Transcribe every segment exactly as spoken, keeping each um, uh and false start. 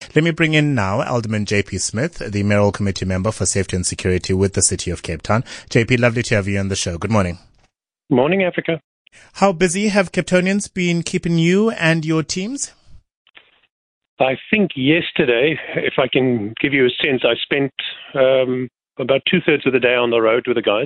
Let me bring in now Alderman J P Smith, the Mayoral Committee Member for Safety and Security with the City of Cape Town. J P, lovely to have you on the show. Good morning. Morning, Africa. How busy have Cape Townians been keeping you and your teams? I think yesterday, if I can give you a sense, I spent um, about two-thirds of the day on the road with the guys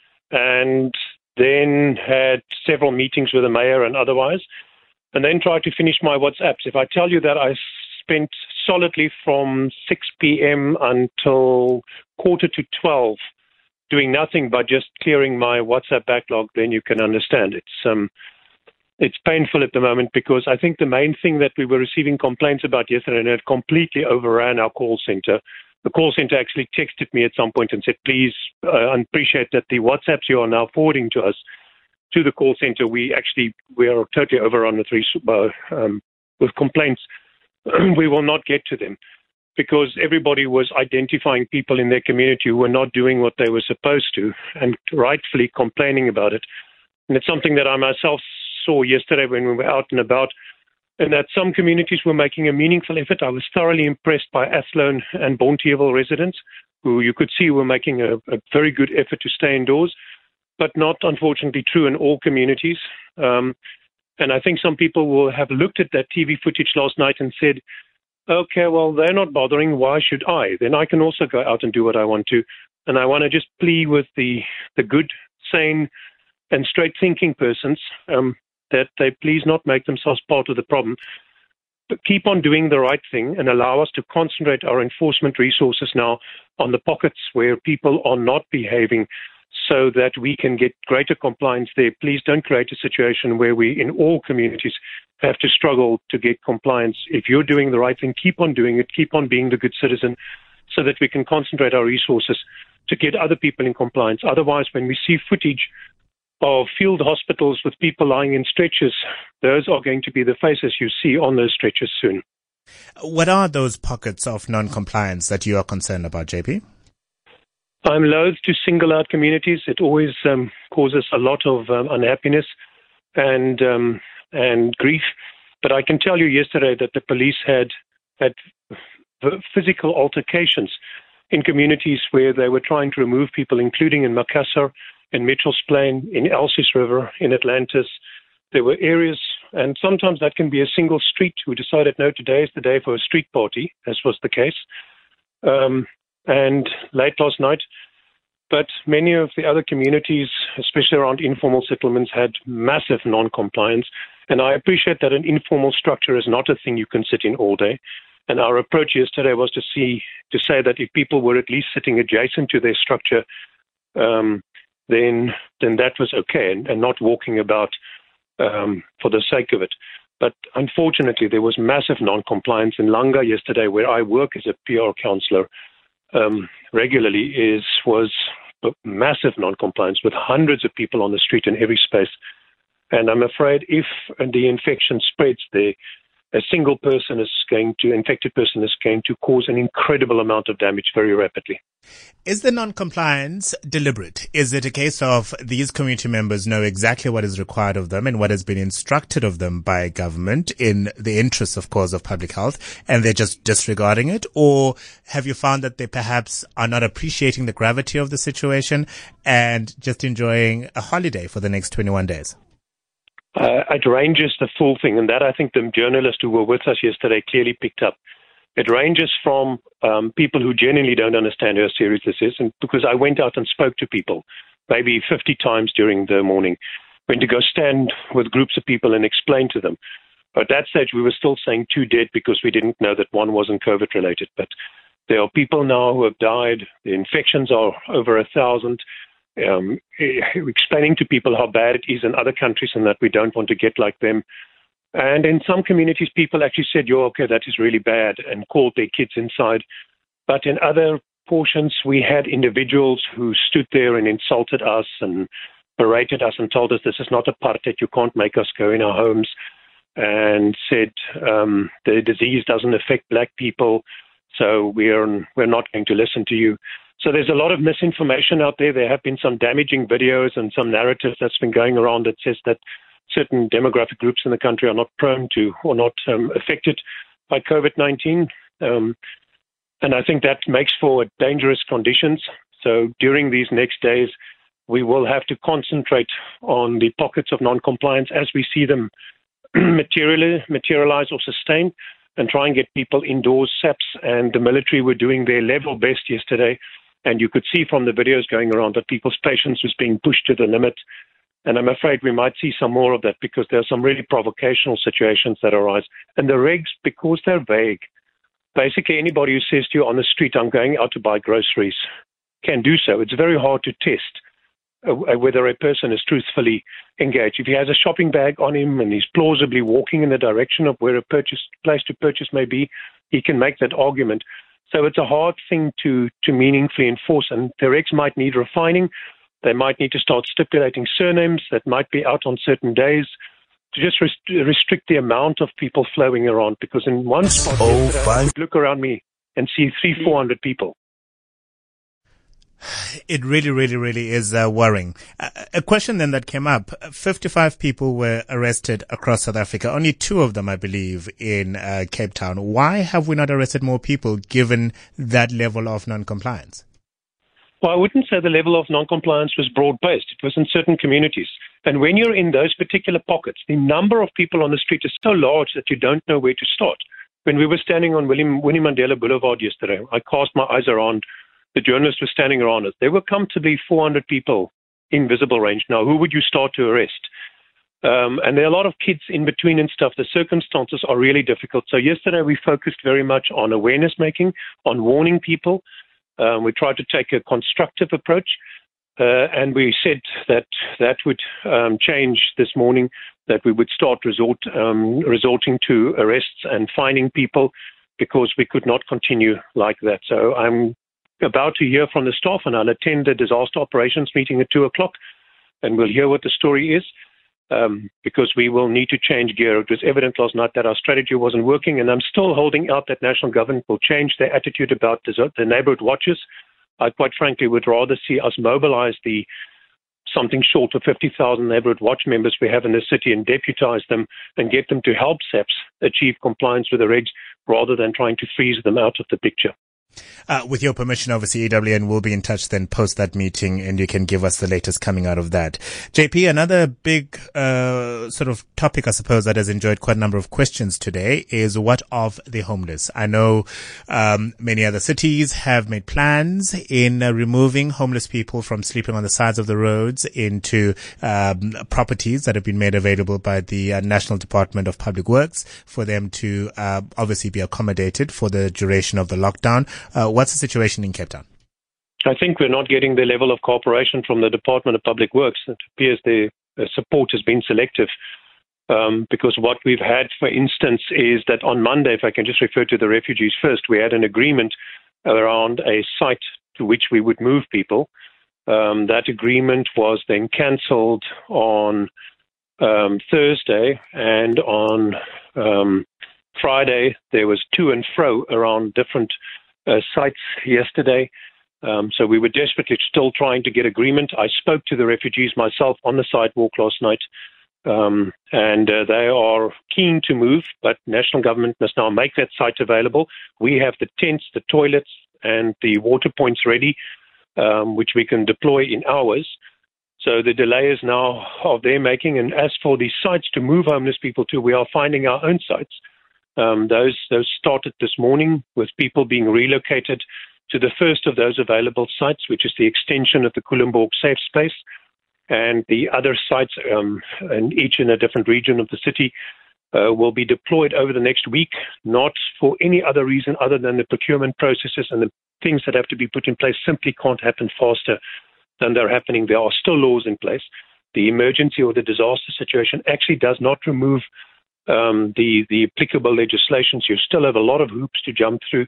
and then had several meetings with the mayor and otherwise, and then tried to finish my WhatsApps. If I tell you that I spent solidly from six p.m. until quarter to twelve doing nothing but just clearing my WhatsApp backlog, then you can understand. It's um, it's painful at the moment because I think the main thing that we were receiving complaints about yesterday, and it completely overran our call center. The call center actually texted me at some point and said, please, uh, I appreciate that the WhatsApps you are now forwarding to us, to the call center, we actually, we are totally overrun with, uh, um, with complaints. We will not get to them because everybody was identifying people in their community who were not doing what they were supposed to and rightfully complaining about it. And it's something that I myself saw yesterday when we were out and about, and that some communities were making a meaningful effort. I was thoroughly impressed by Athlone and Bonteheuwel residents, who you could see were making a, a very good effort to stay indoors, but not, unfortunately, true in all communities. Um, and I think some people will have looked at that T V footage last night and said, okay, well, they're not bothering. Why should I? Then I can also go out and do what I want to. And I want to just plea with the, the good, sane, and straight-thinking persons um, that they please not make themselves part of the problem, but keep on doing the right thing and allow us to concentrate our enforcement resources now on the pockets where people are not behaving so that we can get greater compliance there. Please don't create a situation where we, in all communities, have to struggle to get compliance. If you're doing the right thing, keep on doing it, keep on being the good citizen so that we can concentrate our resources to get other people in compliance. Otherwise, when we see footage of field hospitals with people lying in stretchers, those are going to be the faces you see on those stretchers soon. What are those pockets of non-compliance that you are concerned about, J P? I'm loath to single out communities. It always um, causes a lot of um, unhappiness and um, and grief. But I can tell you yesterday that the police had had physical altercations in communities where they were trying to remove people, including in Makassar, in Mitchell's Plain, in Elsies River, in Atlantis. There were areas, and sometimes that can be a single street who decided, no, today is the day for a street party, as was the case, um, and late last night. But many of the other communities, especially around informal settlements, had massive non-compliance. And I appreciate that an informal structure is not a thing you can sit in all day. And our approach yesterday was to see, to say that if people were at least sitting adjacent to their structure, um, then then that was okay, and, and not walking about um, for the sake of it. But unfortunately, there was massive non-compliance in Langa yesterday, where I work as a P R counsellor um, regularly, is was massive non-compliance with hundreds of people on the street in every space. And I'm afraid if the infection spreads there, a single person is going to, infected person is going to cause an incredible amount of damage very rapidly. Is the non-compliance deliberate? Is it a case of these community members know exactly what is required of them and what has been instructed of them by government in the interests, of course, of public health, and they're just disregarding it? Or have you found that they perhaps are not appreciating the gravity of the situation and just enjoying a holiday for the next twenty-one days? Uh, it ranges the full thing, and that I think the journalists who were with us yesterday clearly picked up. It ranges from um, people who genuinely don't understand how serious this is, and because I went out and spoke to people maybe fifty times during the morning, went to go stand with groups of people and explain to them. At that stage, we were still saying two dead because we didn't know that one wasn't COVID related, but there are people now who have died. The infections are over a thousand. Um, explaining to people how bad it is in other countries and that we don't want to get like them. And in some communities, people actually said, "You're okay, that is really bad," and called their kids inside. But in other portions, we had individuals who stood there and insulted us and berated us and told us this is not apartheid, you can't make us go in our homes, and said um, the disease doesn't affect black people, so we're we're not going to listen to you. So there's a lot of misinformation out there. There have been some damaging videos and some narratives that's been going around that says that certain demographic groups in the country are not prone to or not um, affected by COVID nineteen. Um, and I think that makes for dangerous conditions. So during these next days, we will have to concentrate on the pockets of non-compliance as we see them materially, materialize or sustain, and try and get people indoors. S A P S and the military were doing their level best yesterday, and you could see from the videos going around that people's patience was being pushed to the limit. And I'm afraid we might see some more of that because there are some really provocational situations that arise. And the regs, because they're vague, basically anybody who says to you on the street, I'm going out to buy groceries, can do so. It's very hard to test uh, whether a person is truthfully engaged. If he has a shopping bag on him and he's plausibly walking in the direction of where a purchase place to purchase may be, he can make that argument. So it's a hard thing to, to meaningfully enforce, and the regs might need refining. They might need to start stipulating surnames that might be out on certain days to just rest- restrict the amount of people flowing around, because in one spot, yesterday, I could look around me and see three, four hundred people. It really, really, really is uh, worrying. Uh, a question then that came up, fifty-five people were arrested across South Africa, only two of them, I believe, in uh, Cape Town. Why have we not arrested more people given that level of non-compliance? Well, I wouldn't say the level of non-compliance was broad-based. It was in certain communities. And when you're in those particular pockets, the number of people on the street is so large that you don't know where to start. When we were standing on William, Winnie Mandela Boulevard yesterday, I cast my eyes around. The journalists were standing around us. There were comfortably four hundred people in visible range. Now, who would you start to arrest? Um, and there are a lot of kids in between and stuff. The circumstances are really difficult. So yesterday we focused very much on awareness making, on warning people. Um, we tried to take a constructive approach. Uh, and we said that that would um, change this morning, that we would start resort, um, resorting to arrests and fining people because we could not continue like that. So I'm about to hear from the staff, and I'll attend the disaster operations meeting at two o'clock, and we'll hear what the story is, um, because we will need to change gear. It was evident last night that our strategy wasn't working, and I'm still holding out that national government will change their attitude about the, the neighborhood watches. I quite frankly would rather see us mobilize the something short of fifty thousand neighborhood watch members we have in the city and deputize them and get them to help S A P S achieve compliance with the regs rather than trying to freeze them out of the picture. Uh, with your permission, obviously, E W N will be in touch then post that meeting, and you can give us the latest coming out of that. J P, another big uh, sort of topic, I suppose, that has enjoyed quite a number of questions today is what of the homeless? I know um, many other cities have made plans in uh, removing homeless people from sleeping on the sides of the roads into um, properties that have been made available by the uh, National Department of Public Works for them to uh, obviously be accommodated for the duration of the lockdown. Uh, what's the situation in Cape Town? I think we're not getting the level of cooperation from the Department of Public Works. It appears the uh, support has been selective um, because what we've had, for instance, is that on Monday, if I can just refer to the refugees first, we had an agreement around a site to which we would move people. Um, that agreement was then cancelled on um, Thursday, and on um, Friday there was to and fro around different Uh, sites yesterday. Um, so we were desperately still trying to get agreement. I spoke to the refugees myself on the sidewalk last night, um, and uh, they are keen to move, but national government must now make that site available. We have the tents, the toilets, and the water points ready, um, which we can deploy in hours. So the delay is now of their making. And as for the sites to move homeless people to, we are finding our own sites. Um, those those started this morning with people being relocated to the first of those available sites, which is the extension of the Culemborg Safe Space, and the other sites, um, and each in a different region of the city, uh, will be deployed over the next week, not for any other reason other than the procurement processes and the things that have to be put in place simply can't happen faster than they're happening. There are still laws in place. The emergency or the disaster situation actually does not remove Um, the, the applicable legislations. You still have a lot of hoops to jump through,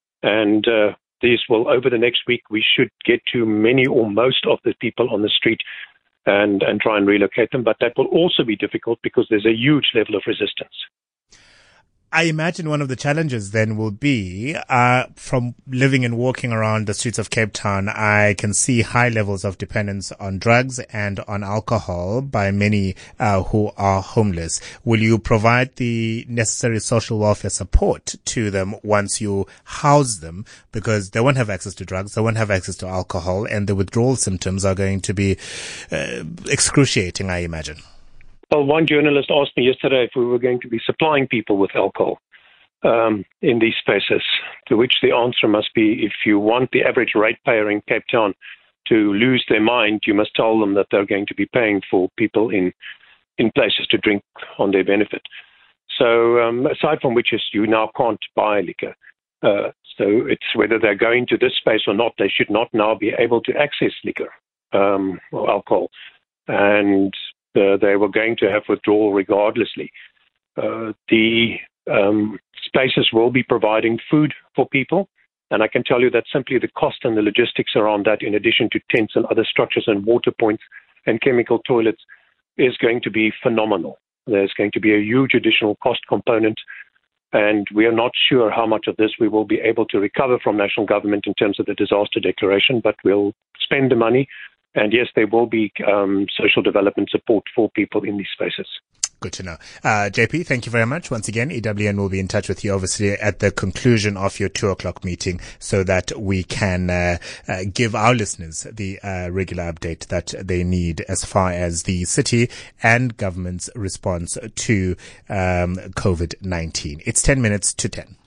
and uh, these will, over the next week, we should get to many or most of the people on the street and, and try and relocate them. But that will also be difficult because there's a huge level of resistance. I imagine one of the challenges then will be, uh, from living and walking around the streets of Cape Town, I can see high levels of dependence on drugs and on alcohol by many uh, who are homeless. Will you provide the necessary social welfare support to them once you house them? Because they won't have access to drugs, they won't have access to alcohol, and the withdrawal symptoms are going to be uh, excruciating, I imagine. Well, one journalist asked me yesterday if we were going to be supplying people with alcohol um, in these spaces, to which the answer must be, if you want the average ratepayer in Cape Town to lose their mind, you must tell them that they're going to be paying for people in, in places to drink on their benefit. So um, aside from which is you now can't buy liquor. Uh, so it's whether they're going to this space or not, they should not now be able to access liquor um, or alcohol. And Uh, they were going to have withdrawal regardlessly. Uh, the um, spaces will be providing food for people, and I can tell you that simply the cost and the logistics around that, in addition to tents and other structures and water points and chemical toilets, is going to be phenomenal. There's going to be a huge additional cost component, and we are not sure how much of this we will be able to recover from national government in terms of the disaster declaration, but we'll spend the money. And yes, there will be um, social development support for people in these spaces. Good to know. Uh, J P, thank you very much. Once again, E W N will be in touch with you, obviously, at the conclusion of your two o'clock meeting so that we can uh, uh, give our listeners the uh, regular update that they need as far as the city and government's response to um, COVID nineteen. It's ten minutes to ten.